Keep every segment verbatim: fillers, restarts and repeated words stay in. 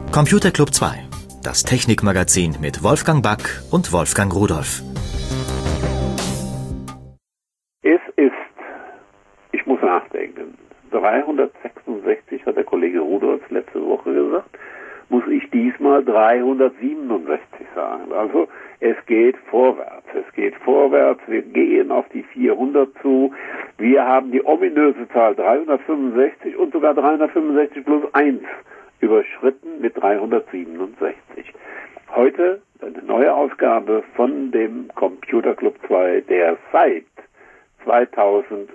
Computer Club zwei, das Technikmagazin mit Wolfgang Back und Wolfgang Rudolph. Es ist, ich muss nachdenken, dreihundertsechsundsechzig, hat der Kollege Rudolph letzte Woche gesagt, muss ich diesmal dreihundertsiebenundsechzig sagen. Also es geht vorwärts, es geht vorwärts, wir gehen auf die vierhundert zu, wir haben die ominöse Zahl dreihundertfünfundsechzig und sogar dreihundertfünfundsechzig plus eins überschritten mit dreihundertsiebenundsechzig. Heute eine neue Ausgabe von dem Computer Club zwei, der seit zweitausendsechs,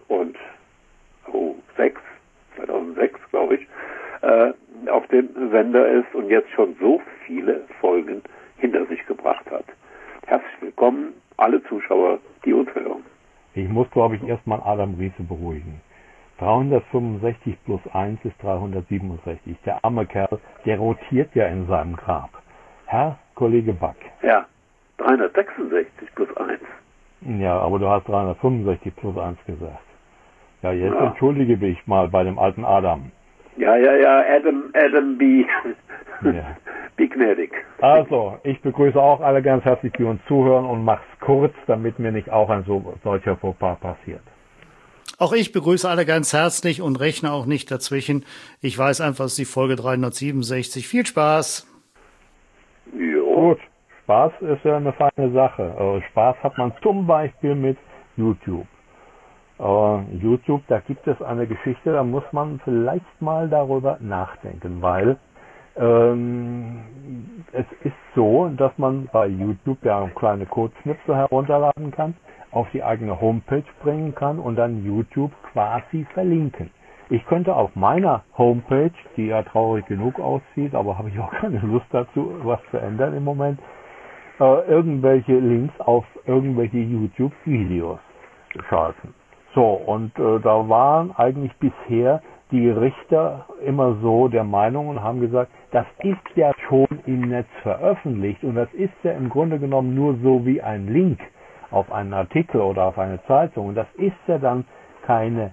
zweitausendsechs glaube ich, äh, auf dem Sender ist und jetzt schon so viele Folgen hinter sich gebracht hat. Herzlich willkommen, alle Zuschauer, die uns hören. Ich muss, glaube ich, erstmal Adam Riese beruhigen. dreihundertfünfundsechzig plus eins ist dreihundertsiebenundsechzig. Der arme Kerl, der rotiert ja in seinem Grab. Herr Kollege Back. Ja, dreihundertsechsundsechzig plus eins. Ja, aber du hast dreihundertfünfundsechzig plus eins gesagt. Ja, jetzt Ja. entschuldige mich mal bei dem alten Adam. Ja, ja, ja, Adam, Adam B. Ja. Be gnädig. Also, ich begrüße auch alle ganz herzlich, die uns zuhören und mach's kurz, damit mir nicht auch ein so, solcher Fauxpas passiert. Auch ich begrüße alle ganz herzlich und rechne auch nicht dazwischen. Ich weiß einfach, es ist die Folge dreihundertsiebenundsechzig. Viel Spaß! Jo. Gut, Spaß ist ja eine feine Sache. Äh, Spaß hat man zum Beispiel mit YouTube. Äh, YouTube, da gibt es eine Geschichte, da muss man vielleicht mal darüber nachdenken, weil ähm, es ist so, dass man bei YouTube ja kleine Codeschnipsel herunterladen kann, auf die eigene Homepage bringen kann und dann YouTube quasi verlinken. Ich könnte auf meiner Homepage, die ja traurig genug aussieht, aber habe ich auch keine Lust dazu, was zu ändern im Moment, äh, irgendwelche Links auf irgendwelche YouTube-Videos schalten. So, und äh, da waren eigentlich bisher die Richter immer so der Meinung und haben gesagt, das ist ja schon im Netz veröffentlicht und das ist ja im Grunde genommen nur so wie ein Link auf einen Artikel oder auf eine Zeitung. Und das ist ja dann keine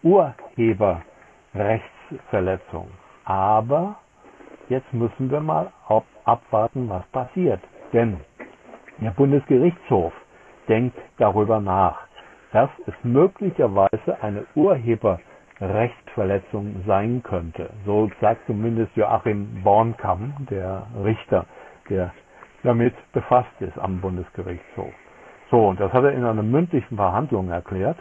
Urheberrechtsverletzung. Aber jetzt müssen wir mal ab, abwarten, was passiert. Denn der Bundesgerichtshof denkt darüber nach, dass es möglicherweise eine Urheberrechtsverletzung sein könnte. So sagt zumindest Joachim Bornkamm, der Richter, der damit befasst ist am Bundesgerichtshof. So, und das hat er in einer mündlichen Verhandlung erklärt.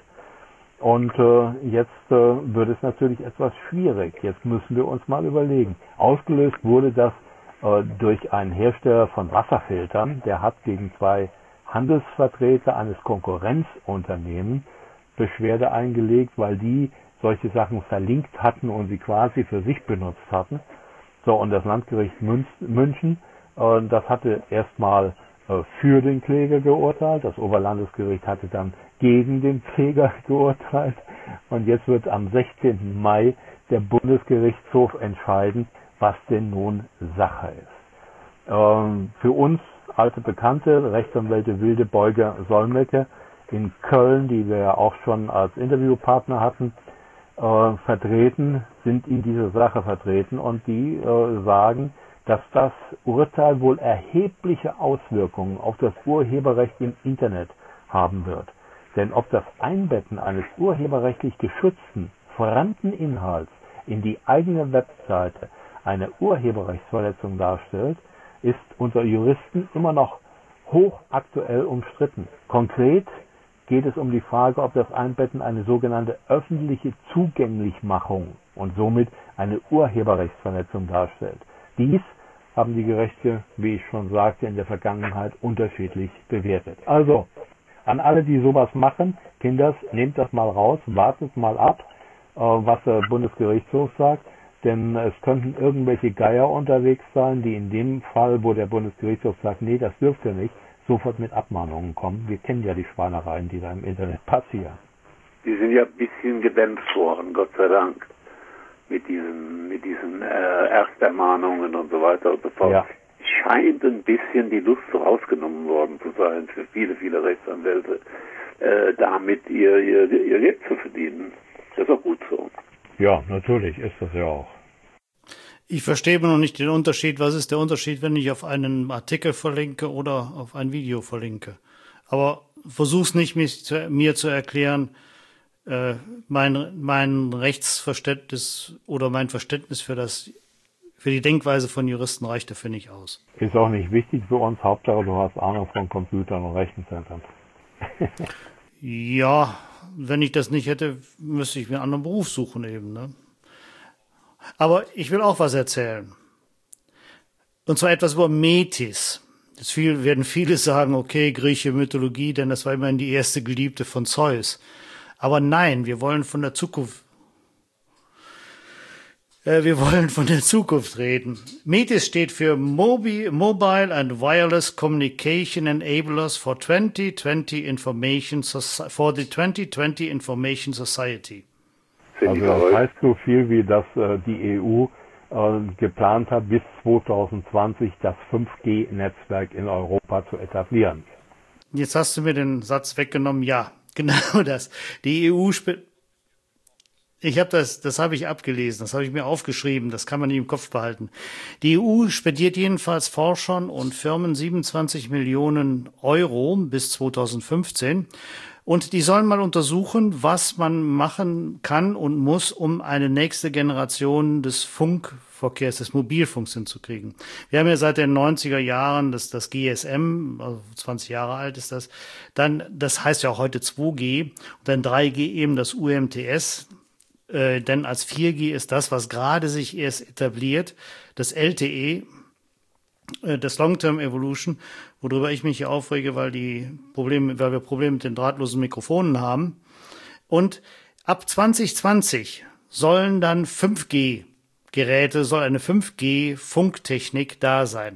Und äh, jetzt äh, wird es natürlich etwas schwierig. Jetzt müssen wir uns mal überlegen. Ausgelöst wurde das äh, durch einen Hersteller von Wasserfiltern. Der hat gegen zwei Handelsvertreter eines Konkurrenzunternehmens Beschwerde eingelegt, weil die solche Sachen verlinkt hatten und sie quasi für sich benutzt hatten. So, und das Landgericht München, äh, das hatte erstmal für den Kläger geurteilt. Das Oberlandesgericht hatte dann gegen den Kläger geurteilt. Und jetzt wird am sechzehnten Mai der Bundesgerichtshof entscheiden, was denn nun Sache ist. Ähm, für uns alte Bekannte, Rechtsanwälte Wilde Beuger Solmecke in Köln, die wir ja auch schon als Interviewpartner hatten, äh, vertreten, sind in dieser Sache vertreten und die äh, sagen, dass das Urteil wohl erhebliche Auswirkungen auf das Urheberrecht im Internet haben wird. Denn ob das Einbetten eines urheberrechtlich geschützten, vorhandenen Inhalts in die eigene Webseite eine Urheberrechtsverletzung darstellt, ist unter Juristen immer noch hochaktuell umstritten. Konkret geht es um die Frage, ob das Einbetten eine sogenannte öffentliche Zugänglichmachung und somit eine Urheberrechtsverletzung darstellt. Dies haben die Gerichte, wie ich schon sagte, in der Vergangenheit unterschiedlich bewertet. Also, an alle, die sowas machen, Kinders, nehmt das mal raus, wartet mal ab, was der Bundesgerichtshof sagt, denn es könnten irgendwelche Geier unterwegs sein, die in dem Fall, wo der Bundesgerichtshof sagt, nee, das dürft ihr nicht, sofort mit Abmahnungen kommen. Wir kennen ja die Schweinereien, die da im Internet passieren. Die sind ja ein bisschen gedämpft worden, Gott sei Dank. mit diesen, mit diesen äh, Erstermahnungen und so weiter und so fort. Ja. Scheint ein bisschen die Lust rausgenommen worden zu sein für viele, viele Rechtsanwälte, äh, damit ihr, ihr, ihr Geld zu verdienen. Das ist auch gut so. Ja, natürlich ist das ja auch. Ich verstehe immer noch nicht den Unterschied. Was ist der Unterschied, wenn ich auf einen Artikel verlinke oder auf ein Video verlinke? Aber versuch's nicht, mich zu, mir zu erklären, äh, mein, mein Rechtsverständnis oder mein Verständnis für das, für die Denkweise von Juristen reicht dafür nicht aus. Ist auch nicht wichtig für uns. Hauptsache, du hast Ahnung von Computern und Rechenzentren. Ja, wenn ich das nicht hätte, müsste ich mir einen anderen Beruf suchen eben, ne? Aber ich will auch was erzählen. Und zwar etwas über Metis. Jetzt viel, werden viele sagen, okay, griechische Mythologie, denn das war immerhin die erste Geliebte von Zeus. Aber nein, wir wollen von der Zukunft, äh, wir wollen von der Zukunft reden. Metis steht für Mobi, Mobile and Wireless Communication Enablers for twenty twenty Information Soci- for the twenty twenty Information Society. Also das heißt so viel wie, dass äh, die E U äh, geplant hat, bis zwanzig zwanzig das fünf G Netzwerk in Europa zu etablieren. Jetzt hast du mir den Satz weggenommen. Ja, genau das. Die E U, ich habe das, das habe ich abgelesen, das habe ich mir aufgeschrieben, das kann man nicht im Kopf behalten. Die E U spendiert jedenfalls Forschern und Firmen siebenundzwanzig Millionen Euro bis zwanzig fünfzehn. Und die sollen mal untersuchen, was man machen kann und muss, um eine nächste Generation des Funkverkehrs, des Mobilfunks hinzukriegen. Wir haben ja seit den neunziger Jahren das, das G S M, also zwanzig Jahre alt ist das. Dann, das heißt ja auch heute zwei G und dann drei G eben das U M T S. Äh, denn als vier G ist das, was gerade sich erst etabliert, das L T E, das Long-Term Evolution, worüber ich mich hier aufrege, weil die Probleme, weil wir Probleme mit den drahtlosen Mikrofonen haben. Und ab zwanzig zwanzig sollen dann fünf G Geräte, soll eine fünf G Funktechnik da sein.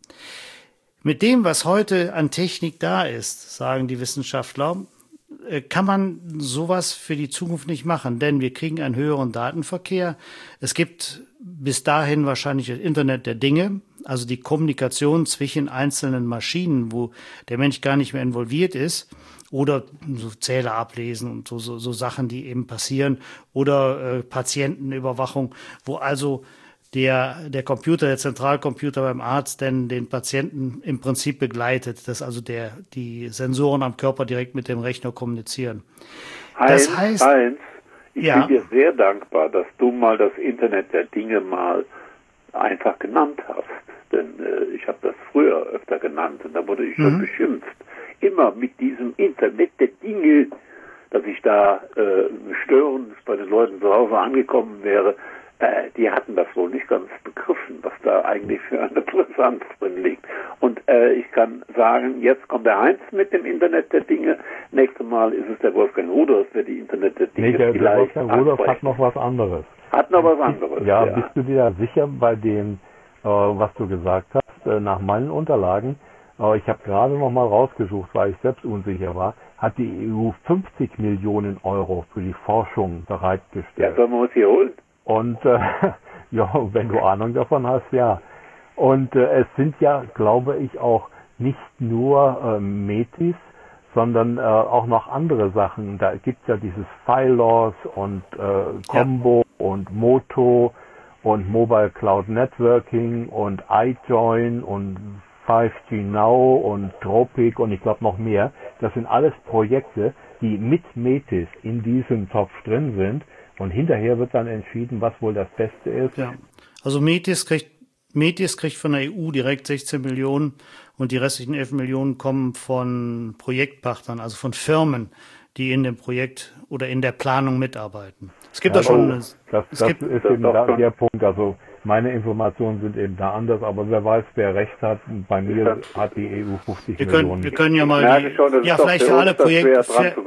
Mit dem, was heute an Technik da ist, sagen die Wissenschaftler, kann man sowas für die Zukunft nicht machen, denn wir kriegen einen höheren Datenverkehr. Es gibt bis dahin wahrscheinlich das Internet der Dinge, also die Kommunikation zwischen einzelnen Maschinen, wo der Mensch gar nicht mehr involviert ist, oder so Zähler ablesen und so, so, so Sachen, die eben passieren, oder äh, Patientenüberwachung, wo also der, der Computer, der Zentralcomputer beim Arzt denn den Patienten im Prinzip begleitet, dass also der, die Sensoren am Körper direkt mit dem Rechner kommunizieren. Heinz, das heißt, Heinz, ich ja. bin dir sehr dankbar, dass du mal das Internet der Dinge mal einfach genannt hast. Denn äh, ich habe das früher öfter genannt und da wurde ich schon mhm. beschimpft. Immer mit diesem Internet der Dinge, dass ich da äh, störend bei den Leuten zu Hause angekommen wäre. Äh, die hatten das wohl nicht ganz begriffen, was da eigentlich für eine Brisanz drin liegt. Und äh, ich kann sagen, jetzt kommt der Heinz mit dem Internet der Dinge. Nächstes Mal ist es der Wolfgang Rudolph, der die Internet der Dinge nee, der, vielleicht der Wolfgang Rudolph hat noch was anderes. Hat noch was anderes. Ja, ja. Bist du dir da sicher bei dem, äh, was du gesagt hast, äh, nach meinen Unterlagen? Äh, ich habe gerade noch mal rausgesucht, weil ich selbst unsicher war, hat die E U fünfzig Millionen Euro für die Forschung bereitgestellt. Ja, sollen wir uns hier holen? Und äh, ja, wenn du Ahnung davon hast, ja. Und äh, es sind ja, glaube ich, auch nicht nur äh, Metis, sondern äh, auch noch andere Sachen. Da gibt's ja dieses Filos und äh, Combo ja. und Moto und Mobile Cloud Networking und iJoin und fünf G Now und Tropic und ich glaube noch mehr. Das sind alles Projekte, die mit Metis in diesem Topf drin sind. Und hinterher wird dann entschieden, was wohl das Beste ist. Ja, also Metis kriegt, Metis kriegt von der E U direkt sechzehn Millionen und die restlichen elf Millionen kommen von Projektpartnern, also von Firmen, die in dem Projekt oder in der Planung mitarbeiten. Es gibt ja, da schon... Oh, es das das gibt, ist eben da, der Punkt, also meine Informationen sind eben da anders, aber wer weiß, wer recht hat. Bei mir hat die E U fünfzig wir können, Millionen. Wir können ja mal... Die, schon, ja, vielleicht für alle Projekte...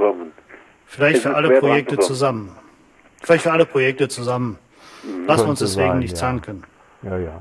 Vielleicht für alle Projekte zusammen. Vielleicht für alle Projekte zusammen. Lassen wir uns deswegen sein, nicht ja. zanken. Ja, ja.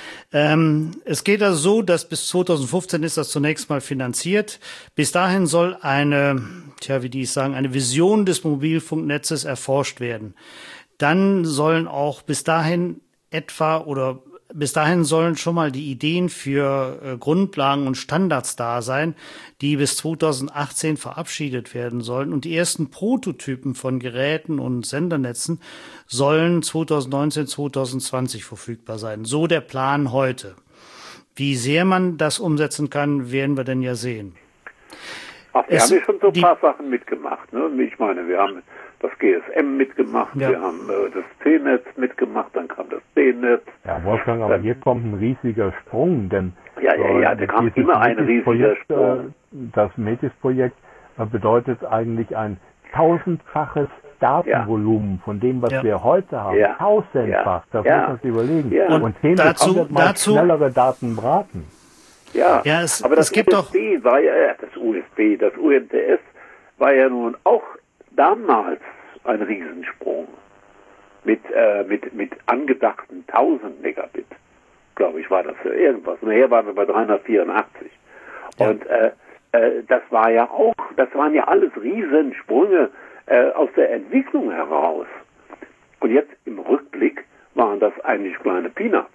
Ähm, es geht also so, dass bis zwanzig fünfzehn ist das zunächst mal finanziert. Bis dahin soll eine, tja, wie die es sagen, eine Vision des Mobilfunknetzes erforscht werden. Dann sollen auch bis dahin etwa oder bis dahin sollen schon mal die Ideen für äh, Grundlagen und Standards da sein, die bis zweitausendachtzehn verabschiedet werden sollen. Und die ersten Prototypen von Geräten und Sendernetzen sollen zweitausendneunzehn, zweitausendzwanzig verfügbar sein. So der Plan heute. Wie sehr man das umsetzen kann, werden wir denn ja sehen. Ach, wir Es, haben ja schon so ein die, paar Sachen mitgemacht. Ne? Ich meine, wir haben das G S M mitgemacht, ja. wir haben äh, das C-Netz mitgemacht, dann kam das B-Netz. Ja, Wolfgang, aber dann, hier kommt ein riesiger Sprung, denn ja, ja, ja, da kam immer ein riesiger Sprung. Das Metis-Projekt bedeutet eigentlich ein tausendfaches Datenvolumen von dem, was ja. wir heute haben. Ja. Tausendfach, das Ja. muss man sich überlegen. Ja. Und zehn bis dazu, hundert Mal dazu, schnellere Daten braten. Ja, Ja, es- aber das es gibt U S B war ja, ja, das U S B, das U M T S war ja nun auch damals ein Riesensprung mit äh, mit mit angedachten tausend Megabit, glaube ich, war das ja irgendwas. Nachher waren wir bei dreihundertvierundachtzig. Ja. Und äh, äh, das war ja auch, das waren ja alles Riesensprünge äh, aus der Entwicklung heraus. Und jetzt im Rückblick waren das eigentlich kleine Peanuts.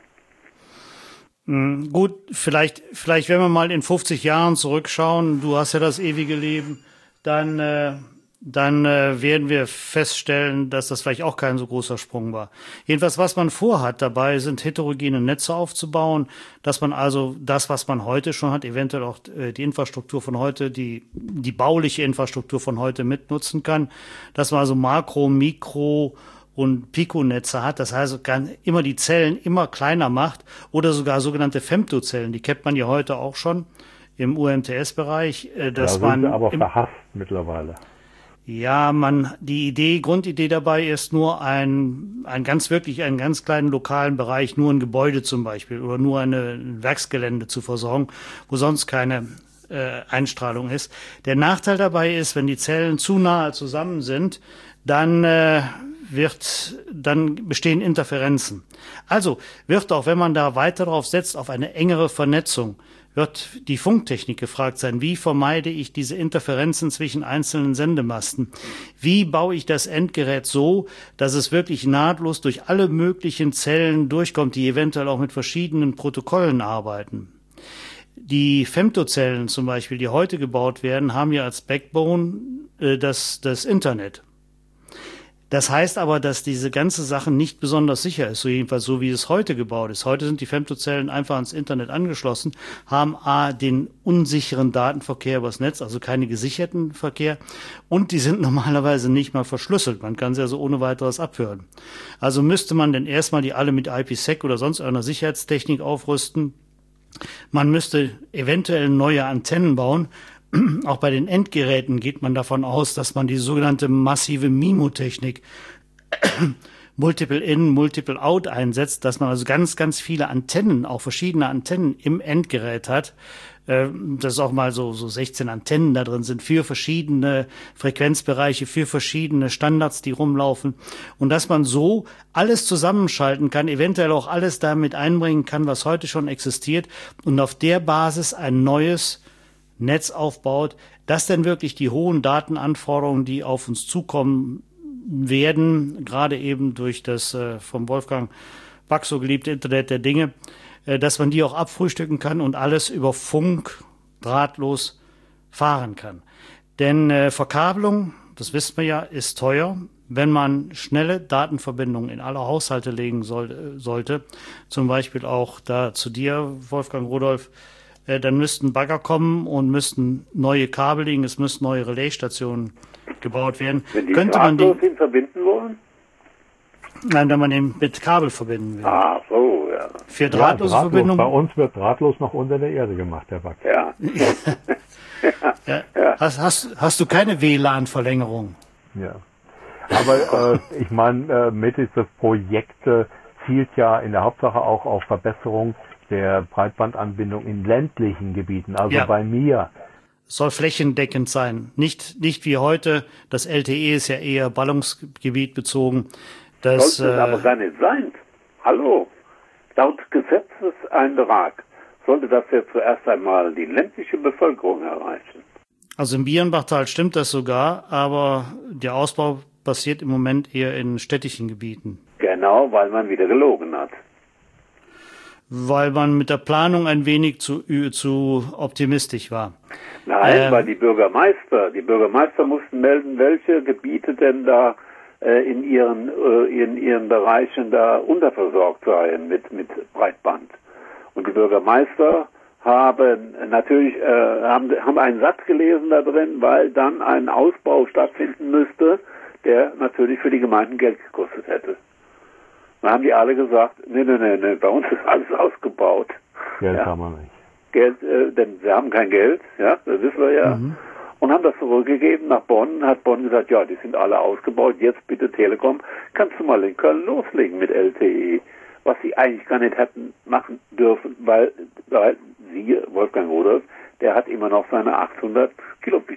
Hm, gut, vielleicht, vielleicht, wenn wir mal in fünfzig Jahren zurückschauen, du hast ja das ewige Leben, dann, äh, dann äh, werden wir feststellen, dass das vielleicht auch kein so großer Sprung war. Jedenfalls, was man vorhat dabei, sind heterogene Netze aufzubauen, dass man also das, was man heute schon hat, eventuell auch äh, die Infrastruktur von heute, die, die bauliche Infrastruktur von heute mitnutzen kann, dass man also Makro, Mikro und Pico-Netze hat, das heißt, kann immer die Zellen immer kleiner macht oder sogar sogenannte Femtozellen, die kennt man ja heute auch schon im U M T S-Bereich, äh, dass Da sind man sie aber im, verhasst mittlerweile. ja, man, die Idee, Grundidee dabei ist nur ein, ein ganz wirklich einen ganz kleinen lokalen Bereich, nur ein Gebäude zum Beispiel oder nur eine, ein Werksgelände zu versorgen, wo sonst keine äh, Einstrahlung ist. Der Nachteil dabei ist, wenn die Zellen zu nahe zusammen sind, dann äh, wird, dann bestehen Interferenzen. Also wird auch, wenn man da weiter drauf setzt, auf eine engere Vernetzung, wird die Funktechnik gefragt sein. Wie vermeide ich diese Interferenzen zwischen einzelnen Sendemasten? Wie baue ich das Endgerät so, dass es wirklich nahtlos durch alle möglichen Zellen durchkommt, die eventuell auch mit verschiedenen Protokollen arbeiten? Die Femtozellen zum Beispiel, die heute gebaut werden, haben ja als Backbone äh, das, das Internet. Das heißt aber, dass diese ganze Sache nicht besonders sicher ist, so jedenfalls so wie es heute gebaut ist. Heute sind die Femtozellen einfach ans Internet angeschlossen, haben a den unsicheren Datenverkehr übers Netz, also keine gesicherten Verkehr, und die sind normalerweise nicht mal verschlüsselt. Man kann sie also ohne weiteres abhören. Also müsste man denn erstmal die alle mit I P sec oder sonst einer Sicherheitstechnik aufrüsten. Man müsste eventuell neue Antennen bauen. Auch bei den Endgeräten geht man davon aus, dass man die sogenannte massive MIMO-Technik Multiple In, Multiple Out einsetzt, dass man also ganz, ganz viele Antennen, auch verschiedene Antennen im Endgerät hat. Dass auch mal so, so sechzehn Antennen da drin sind für verschiedene Frequenzbereiche, für verschiedene Standards, die rumlaufen. Und dass man so alles zusammenschalten kann, eventuell auch alles damit einbringen kann, was heute schon existiert und auf der Basis ein neues Netz aufbaut, das dann wirklich die hohen Datenanforderungen, die auf uns zukommen werden, gerade eben durch das äh, vom Wolfgang Back so geliebte Internet der Dinge, äh, dass man die auch abfrühstücken kann und alles über Funk drahtlos fahren kann. Denn äh, Verkabelung, das wissen wir ja, ist teuer. Wenn man schnelle Datenverbindungen in alle Haushalte legen soll, sollte, zum Beispiel auch da zu dir, Wolfgang Rudolf, dann müssten Bagger kommen und müssten neue Kabel liegen, es müssten neue Relaisstationen gebaut werden. Wenn die Könnte man die, ihn verbinden wollen? nein, wenn man den mit Kabel verbinden will. Ah, so, ja. Für Ja, drahtlose drahtlos. Verbindungen. Bei uns wird drahtlos noch unter der Erde gemacht, Herr Back. Ja. Ja. Hast, hast, hast du keine W L A N-Verlängerung? Ja. Aber äh, ich meine, äh, mit das Projekt äh, zielt ja in der Hauptsache auch auf Verbesserung der Breitbandanbindung in ländlichen Gebieten, also Ja. bei mir. Soll flächendeckend sein. Nicht, nicht wie heute. Das L T E ist ja eher Ballungsgebiet bezogen. Das, Sollte es äh, aber gar nicht sein. Hallo. Laut Gesetzeseintrag sollte das ja zuerst einmal die ländliche Bevölkerung erreichen. also im Bierenbachtal stimmt das sogar, aber der Ausbau passiert im Moment eher in städtischen Gebieten. Genau, weil man wieder gelogen hat. weil man mit der Planung ein wenig zu, zu optimistisch war. Nein, ähm, weil die Bürgermeister, die Bürgermeister mussten melden, welche Gebiete denn da äh, in ihren äh, in ihren Bereichen da unterversorgt seien mit mit Breitband. Und die Bürgermeister haben natürlich äh, haben haben einen Satz gelesen da drin, weil dann ein Ausbau stattfinden müsste, der natürlich für die Gemeinden Geld gekostet hätte. Dann haben die alle gesagt, nee, nee, nee, nee, bei uns ist alles ausgebaut. Geld ja. haben wir nicht. Geld, äh, denn wir haben kein Geld, ja, das wissen wir ja. Mhm. Und haben das zurückgegeben nach Bonn, hat Bonn gesagt, ja, die sind alle ausgebaut, jetzt bitte Telekom, kannst du mal in Köln loslegen mit L T E, was sie eigentlich gar nicht hätten machen dürfen, weil, weil sie, Wolfgang Rudolph, der hat immer noch seine achthundert Kilobit,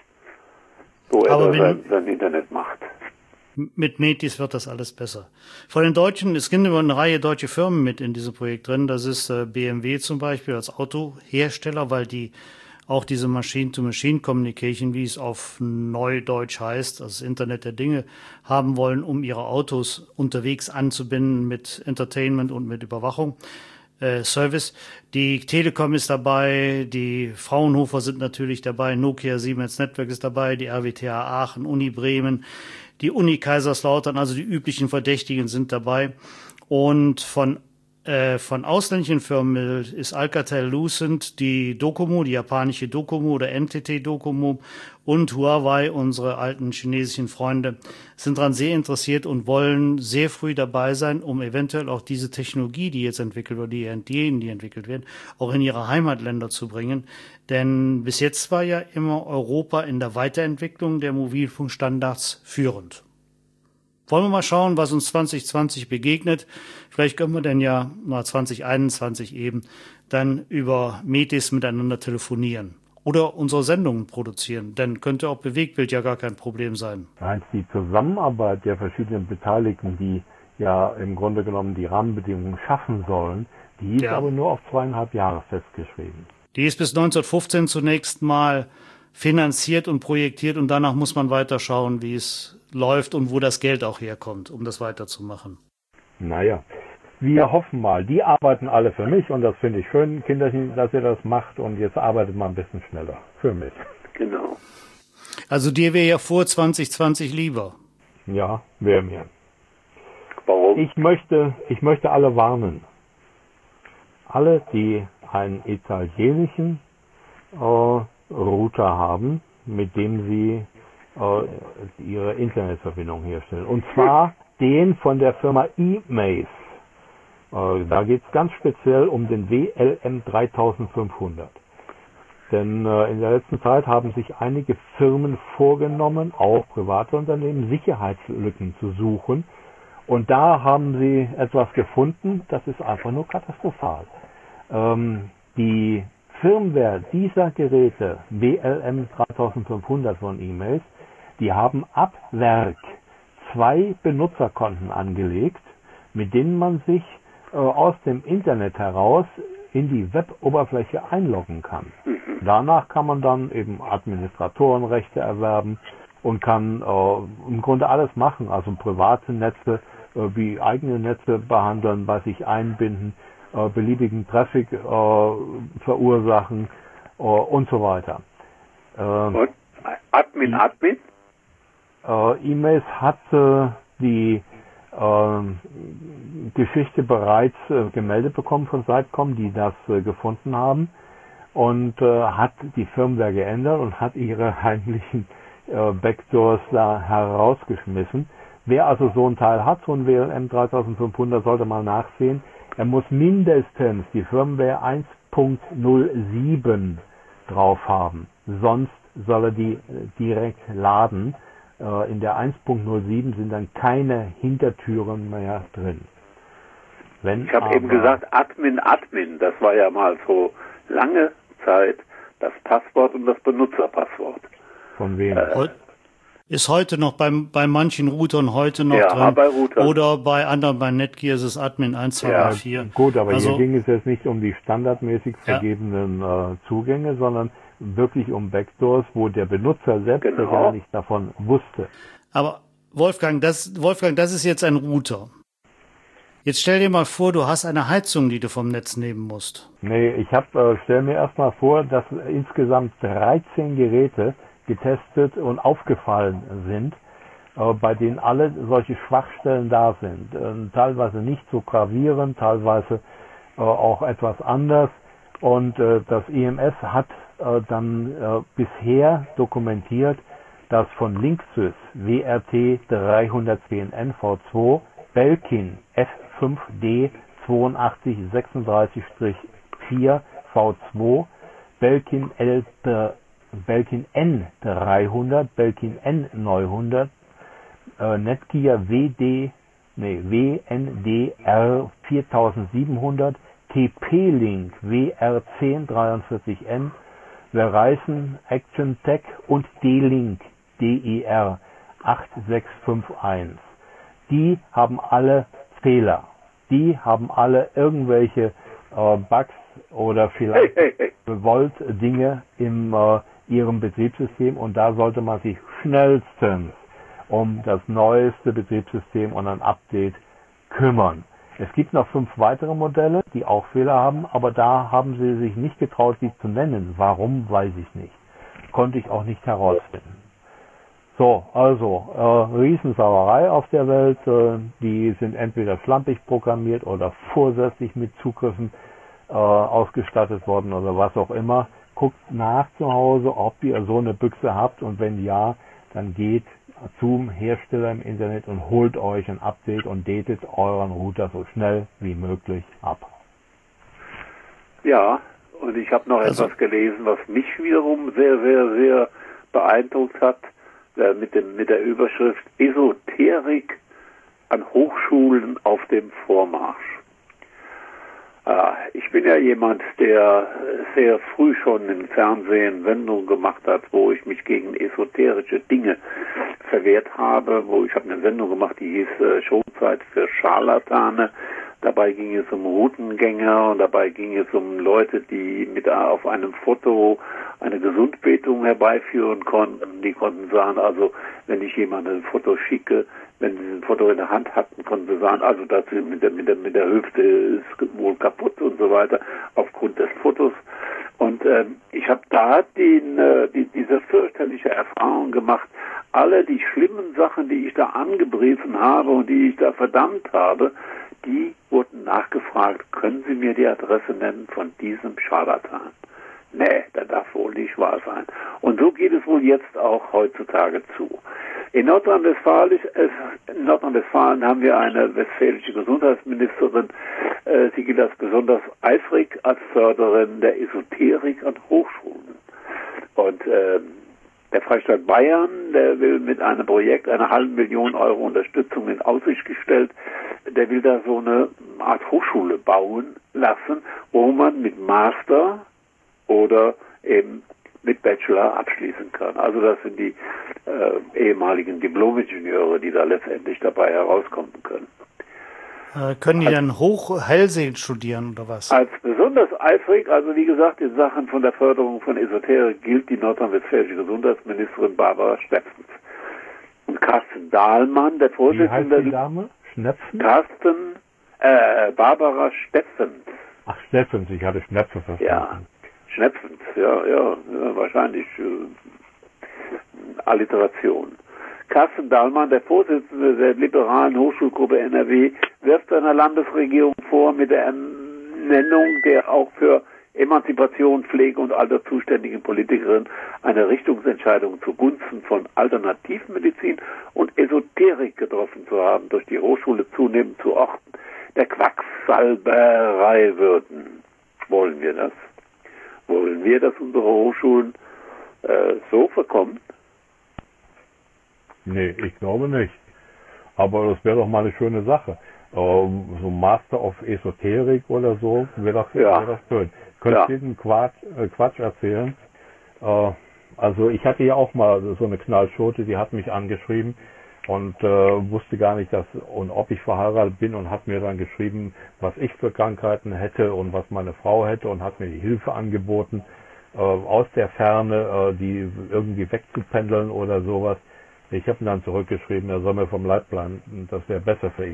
wo er sein, sein Internet macht. Mit Metis wird das alles besser. Von den Deutschen, es gibt immer eine Reihe deutsche Firmen mit in diesem Projekt drin. Das ist äh, B M W zum Beispiel als Autohersteller, weil die auch diese Machine-to-Machine-Communication, wie es auf Neudeutsch heißt, also das Internet der Dinge, haben wollen, um ihre Autos unterwegs anzubinden mit Entertainment und mit Überwachung. Äh, Service. Die Telekom ist dabei, die Fraunhofer sind natürlich dabei, Nokia Siemens Network ist dabei, die R W T H Aachen, Uni Bremen, die Uni Kaiserslautern, also die üblichen Verdächtigen sind dabei. Und von äh, von ausländischen Firmen ist Alcatel-Lucent, die Docomo, die japanische Docomo oder N T T Docomo und Huawei, unsere alten chinesischen Freunde, sind daran sehr interessiert und wollen sehr früh dabei sein, um eventuell auch diese Technologie, die jetzt entwickelt wird, die Ideen, die entwickelt werden, auch in ihre Heimatländer zu bringen. Denn bis jetzt war ja immer Europa in der Weiterentwicklung der Mobilfunkstandards führend. Wollen wir mal schauen, was uns zwanzig zwanzig begegnet. Vielleicht können wir dann ja mal zwanzig einundzwanzig eben dann über Metis miteinander telefonieren oder unsere Sendungen produzieren. Denn könnte auch Bewegtbild ja gar kein Problem sein. Nein, die Zusammenarbeit der verschiedenen Beteiligten, die ja im Grunde genommen die Rahmenbedingungen schaffen sollen, die ist ja aber nur auf zweieinhalb Jahre festgeschrieben. Die ist bis neunzehnhundertfünfzehn zunächst mal finanziert und projektiert und danach muss man weiter schauen, wie es läuft und wo das Geld auch herkommt, um das weiterzumachen. Naja, wir hoffen mal, die arbeiten alle für mich und das finde ich schön, Kinderchen, dass ihr das macht und jetzt arbeitet mal ein bisschen schneller für mich. Genau. Also dir wäre ja vor zwanzig zwanzig lieber. Ja, wäre mir. Warum? Ich möchte, ich möchte alle warnen. Alle, die einen italienischen äh, Router haben, mit dem sie äh, ihre Internetverbindung herstellen. Und zwar den von der Firma eMace. Äh, da geht es ganz speziell um den W L M dreitausendfünfhundert. Denn äh, in der letzten Zeit haben sich einige Firmen vorgenommen, auch private Unternehmen, Sicherheitslücken zu suchen. Und da haben sie etwas gefunden, das ist einfach nur katastrophal. Ähm, die Firmware dieser Geräte, W L M dreitausendfünfhundert von eMace, die haben ab Werk zwei Benutzerkonten angelegt, mit denen man sich äh, aus dem Internet heraus in die Web-Oberfläche einloggen kann. Danach kann man dann eben Administratorenrechte erwerben und kann äh, im Grunde alles machen, also private Netze äh, wie eigene Netze behandeln, bei sich einbinden, äh, beliebigen Traffic äh, verursachen äh, und so weiter. Äh, und Admin, Admin? Äh, eMace hat äh, die äh, Geschichte bereits äh, gemeldet bekommen von Sitecom, die das äh, gefunden haben und äh, hat die Firmware geändert und hat ihre heimlichen äh, Backdoors da herausgeschmissen. Wer also so ein Teil hat, so ein W L M dreitausendfünfhundert, sollte mal nachsehen. Er muss mindestens die Firmware eins Punkt null sieben drauf haben. Sonst soll er die äh, direkt laden. Äh, in der eins Punkt null sieben sind dann keine Hintertüren mehr drin. Wenn ich habe eben gesagt, Admin, Admin, das war ja mal so lange Zeit das Passwort und das Benutzerpasswort. Von wem? Äh, ist heute noch beim, bei manchen Routern heute noch ja, drin. Bei Routern. Oder bei anderen, bei Netgear ist es Admin eins, zwei, drei, vier. Ja, gut, aber also, hier ging es jetzt nicht um die standardmäßig vergebenen ja. äh, Zugänge, sondern wirklich um Backdoors, wo der Benutzer selbst genau. gar nicht davon wusste. Aber Wolfgang, das, Wolfgang, das ist jetzt ein Router. Jetzt stell dir mal vor, du hast eine Heizung, die du vom Netz nehmen musst. Nee, ich hab, äh, stell mir erstmal vor, dass insgesamt dreizehn Geräte getestet und aufgefallen sind, äh, bei denen alle solche Schwachstellen da sind. Äh, teilweise nicht so gravierend, teilweise äh, auch etwas anders. Und äh, das I M S hat äh, dann äh, bisher dokumentiert, dass von Linksys W R T dreihundertzehn N V zwei, Belkin F fünf D acht zwei sechs drei vier V zwei, Belkin L, Belkin N dreihundert, Belkin N neunhundert, äh, Netgear W D, nee, W N D R viertausendsiebenhundert, T P-Link W R zehn dreiundvierzig N, Verizon Action Tech und D-Link D I R acht sechs fünf eins. Die haben alle Fehler. Die haben alle irgendwelche äh, Bugs oder vielleicht gewollt Dinge in äh, ihrem Betriebssystem, und da sollte man sich schnellstens um das neueste Betriebssystem und ein Update kümmern. Es gibt noch fünf weitere Modelle, die auch Fehler haben, aber da haben sie sich nicht getraut, sie zu nennen. Warum, weiß ich nicht. Konnte ich auch nicht herausfinden. So, also, äh, Riesensauerei auf der Welt, äh, die sind entweder schlampig programmiert oder vorsätzlich mit Zugriffen äh, ausgestattet worden oder was auch immer. Guckt nach zu Hause, ob ihr so eine Büchse habt, und wenn ja, dann geht zum Hersteller im Internet und holt euch ein Update und datet euren Router so schnell wie möglich ab. Ja, und ich habe noch Also, etwas gelesen, was mich wiederum sehr, sehr, sehr beeindruckt hat, äh, mit dem mit der Überschrift Esoterik an Hochschulen auf dem Vormarsch. Äh, ich bin ja jemand, der sehr früh schon im Fernsehen Sendungen gemacht hat, wo ich mich gegen esoterische Dinge verwehrt habe, wo ich habe eine Sendung gemacht, die hieß äh, Showzeit für Scharlatane. Dabei ging es um Routengänger und dabei ging es um Leute, die mit auf einem Foto eine Gesundbetung herbeiführen konnten. Die konnten sagen, also wenn ich jemandem ein Foto schicke, wenn sie ein Foto in der Hand hatten, konnten sie sagen, also dazu mit der, mit der, mit der Hüfte ist wohl kaputt und so weiter, aufgrund des Fotos. Und ähm, ich habe da den, äh, die, diese fürchterliche Erfahrung gemacht, alle die schlimmen Sachen, die ich da angepriesen habe und die ich da verdammt habe, die wurden nachgefragt, können Sie mir die Adresse nennen von diesem Scharlatan? Nee, das darf wohl nicht wahr sein. Und so geht es wohl jetzt auch heutzutage zu. In Nordrhein-Westfalen, in Nordrhein-Westfalen haben wir eine westfälische Gesundheitsministerin, äh, sie gilt als besonders eifrig als Förderin der Esoterik an Hochschulen. Und äh, der Freistaat Bayern, der will mit einem Projekt eine halbe Million Euro Unterstützung in Aussicht gestellt. Der will da so eine Art Hochschule bauen lassen, wo man mit Master oder eben mit Bachelor abschließen kann. Also das sind die äh, ehemaligen Diplom-Ingenieure, die da letztendlich dabei herauskommen können. Äh, können die dann hoch Hellsehen studieren oder was? Als besonders eifrig, also wie gesagt, in Sachen von der Förderung von Esoterik gilt die nordrhein-westfälische Gesundheitsministerin Barbara Steffens. Und Carsten Dahlmann, der Vorsitzende... Wie heißt die Dame? Schnepfen? Carsten, äh, Barbara Steffens. Ach, Steffens, ich hatte Schnepfen verstanden. Ja, Schnepfens, ja, ja, ja wahrscheinlich äh, Alliteration. Carsten Dahlmann, der Vorsitzende der liberalen Hochschulgruppe N R W, wirft seiner Landesregierung vor, mit der Ernennung der auch für Emanzipation, Pflege und Alter zuständigen Politikerin eine Richtungsentscheidung zugunsten von Alternativmedizin und Esoterik getroffen zu haben, durch die Hochschule zunehmend zu Orten der Quacksalberei würden. Wollen wir das? Wollen wir, dass unsere Hochschulen äh, so verkommen? Nee, ich glaube nicht. Aber das wäre doch mal eine schöne Sache. Ähm, so Master of Esoterik oder so, wäre doch, ja. wär doch schön. Könnt ja. diesen Quatsch, äh, Quatsch erzählen? Äh, also ich hatte ja auch mal so eine Knallschote, die hat mich angeschrieben und äh, wusste gar nicht, dass und ob ich verheiratet bin, und hat mir dann geschrieben, was ich für Krankheiten hätte und was meine Frau hätte, und hat mir die Hilfe angeboten, äh, aus der Ferne, äh, die irgendwie wegzupendeln oder sowas. Ich habe ihm dann zurückgeschrieben, er soll mir vom Leib bleiben, das wäre besser für ihn,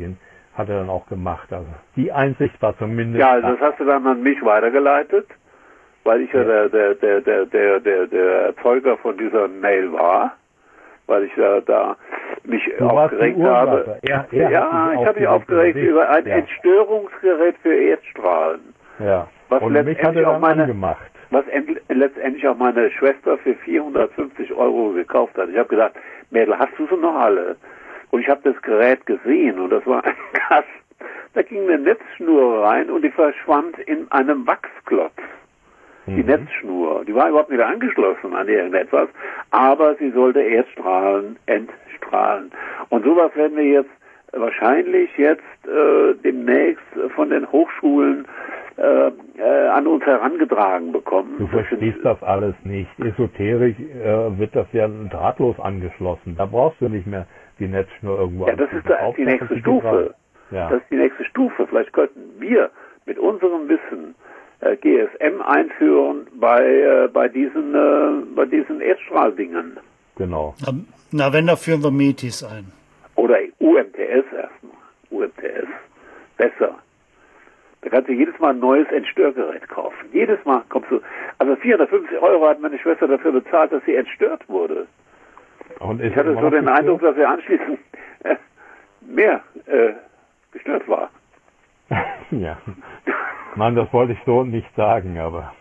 hat er dann auch gemacht. Also die Einsicht war zumindest. Ja, also das hast du dann an mich weitergeleitet, weil ich ja, ja der, der, der, der, der, der Erzeuger von dieser Mail war, weil ich ja da mich du aufgeregt habe. Er, er ja, ich habe mich aufgeregt über ein ja. Entstörungsgerät für Erdstrahlen. Ja. Was Und mich hat er dann meine, angemacht. Was letztendlich auch meine Schwester für vierhundertfünfzig Euro gekauft hat. Ich habe gesagt, Mädel, hast du sie noch alle? Und ich habe das Gerät gesehen und das war ein Kasten. Da ging eine Netzschnur rein und die verschwand in einem Wachsklotz. Mhm. Die Netzschnur, die war überhaupt nicht angeschlossen an irgendetwas, aber sie sollte Erdstrahlen entstrahlen. Und sowas werden wir jetzt wahrscheinlich jetzt äh, demnächst von den Hochschulen äh, äh, an uns herangetragen bekommen. Du verstehst das alles nicht. Esoterisch äh, wird das ja drahtlos angeschlossen. Da brauchst du nicht mehr die Netzschnur irgendwo. Ja, das ist da die nächste Stufe. Ja. Das ist die nächste Stufe. Vielleicht könnten wir mit unserem Wissen äh, G S M einführen bei äh, bei diesen äh, bei diesen Erdstrahldingen. Genau. Na, na, wenn, da führen wir Metis ein. Oder U M T S erstmal. U M T S. Besser. Da kannst du jedes Mal ein neues Entstörgerät kaufen. Jedes Mal kommst du. Also vierhundertfünfzig Euro hat meine Schwester dafür bezahlt, dass sie entstört wurde. Und ich hatte so den Eindruck, dass er anschließend äh, mehr äh, gestört war. Ja. Nein, das wollte ich so nicht sagen, aber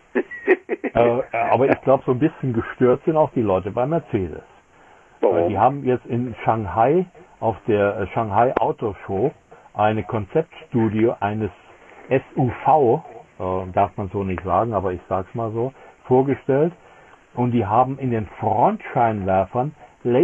äh, aber ich glaube, so ein bisschen gestört sind auch die Leute bei Mercedes. Warum? Die haben jetzt in Shanghai auf der Shanghai Auto Show eine Konzeptstudie eines S U V, äh, darf man so nicht sagen, aber ich sag's mal so, vorgestellt. Und die haben in den Frontscheinwerfern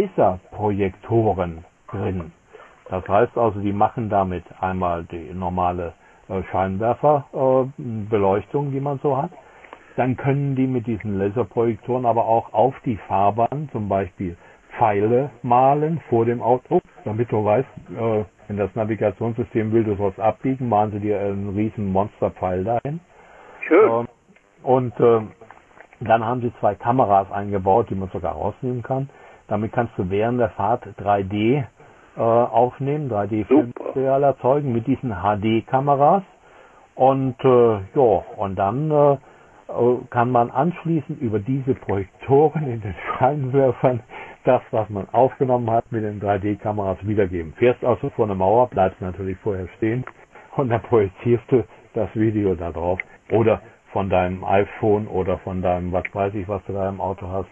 Laserprojektoren drin. Das heißt also, die machen damit einmal die normale äh, Scheinwerferbeleuchtung, äh, die man so hat. Dann können die mit diesen Laserprojektoren aber auch auf die Fahrbahn zum Beispiel Pfeile malen vor dem Auto, damit du weißt, äh, wenn das Navigationssystem will, du sollst abbiegen, malen sie dir einen riesen Monsterpfeil dahin. Schön. Ähm, und äh, dann haben sie zwei Kameras eingebaut, die man sogar rausnehmen kann. Damit kannst du während der Fahrt drei D äh, aufnehmen, drei D-Filmmaterial erzeugen mit diesen H D-Kameras. Und äh, ja, und dann äh, kann man anschließend über diese Projektoren in den Scheinwerfern das, was man aufgenommen hat, mit den drei D-Kameras wiedergeben. Fährst also vor einer Mauer, bleibst natürlich vorher stehen und dann projizierst du das Video da drauf. Oder von deinem iPhone oder von deinem, was weiß ich, was du da im Auto hast.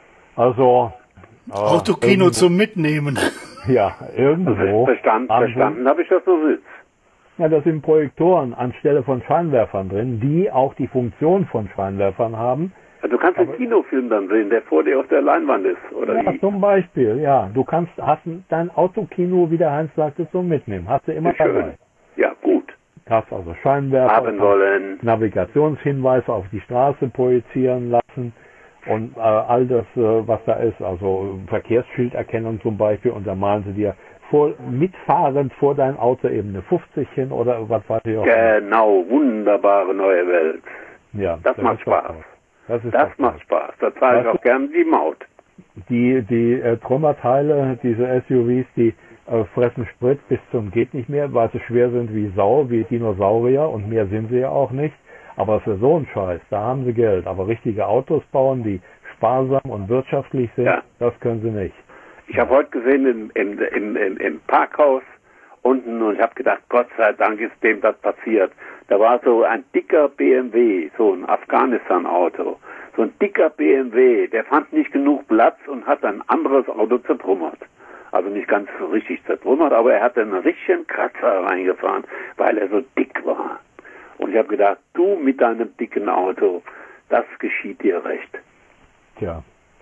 Also äh, Autokino irgendwo, zum Mitnehmen. Ja, irgendwo. Verstanden, verstanden habe ich das so sitzt. Ja, da sind Projektoren anstelle von Scheinwerfern drin, die auch die Funktion von Scheinwerfern haben. Ja, du kannst einen Kinofilm dann sehen, der vor dir auf der Leinwand ist, oder ja, wie? Zum Beispiel, ja. Du kannst hast dein Autokino, wie der Heinz sagte, zum Mitnehmen. Hast du immer ja, dabei. Schön. Ja, gut. Hast also Scheinwerfer, haben wollen. Navigationshinweise auf die Straße projizieren lassen und äh, all das, äh, was da ist, also Verkehrsschilderkennung zum Beispiel, und da malen sie dir vor, mitfahrend vor dein Auto eben eine fünfzig hin oder was weiß ich auch. Genau, wunderbare neue Welt. Ja, das, das macht Spaß. Das, ist das macht Spaß. Da zahle ich auch gern die Maut. Die, die äh, Trümmerteile, diese S U Vs, die äh, fressen Sprit bis zum geht nicht mehr, weil sie schwer sind wie Sau, wie Dinosaurier, und mehr sind sie ja auch nicht. Aber für so einen Scheiß, da haben sie Geld. Aber richtige Autos bauen, die sparsam und wirtschaftlich sind, ja. Das können sie nicht. Ich habe heute gesehen im, im, im, im, im Parkhaus unten und ich habe gedacht, Gott sei Dank ist dem das passiert. Da war so ein dicker B M W, so ein Afghanistan-Auto. So ein dicker B M W, der fand nicht genug Platz und hat ein anderes Auto zertrümmert. Also nicht ganz so richtig zertrümmert, aber er hat einen richtigen Kratzer reingefahren, weil er so dick war. Und ich habe gedacht, du mit deinem dicken Auto, das geschieht dir recht. Tja,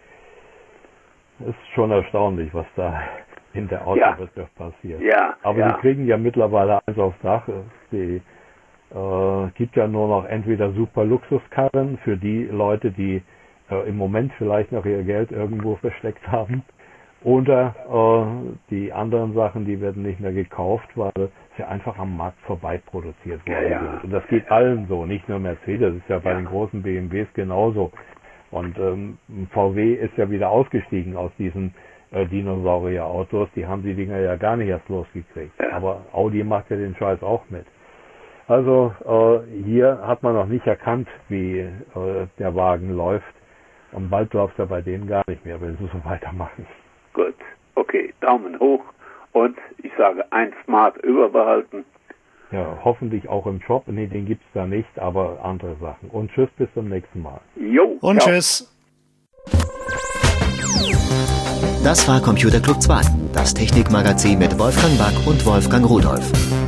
ist schon erstaunlich, was da in der Autowirtschaft ja. passiert. Ja, aber ja. die kriegen ja mittlerweile eins aufs Dach. Die äh, gibt ja nur noch entweder super Luxuskarren für die Leute, die äh, im Moment vielleicht noch ihr Geld irgendwo versteckt haben. Oder äh, die anderen Sachen, die werden nicht mehr gekauft, weil sie einfach am Markt vorbei produziert worden ja, ja. sind. Und das geht allen so, nicht nur Mercedes, das ist ja bei ja. den großen B M Ws genauso. Und ähm, V W ist ja wieder ausgestiegen aus diesen äh, Dinosaurier-Autos, die haben die Dinger ja gar nicht erst losgekriegt. Ja. Aber Audi macht ja den Scheiß auch mit. Also äh, hier hat man noch nicht erkannt, wie äh, der Wagen läuft. Und bald läuft er bei denen gar nicht mehr, wenn sie so weitermachen. Gut, okay, Daumen hoch und ich sage, ein Smart überbehalten. Ja, hoffentlich auch im Shop. Nee, den gibt's da nicht, aber andere Sachen. Und tschüss, bis zum nächsten Mal. Jo, und ciao. Tschüss. Das war Computer Club zwei, das Technikmagazin mit Wolfgang Back und Wolfgang Rudolph.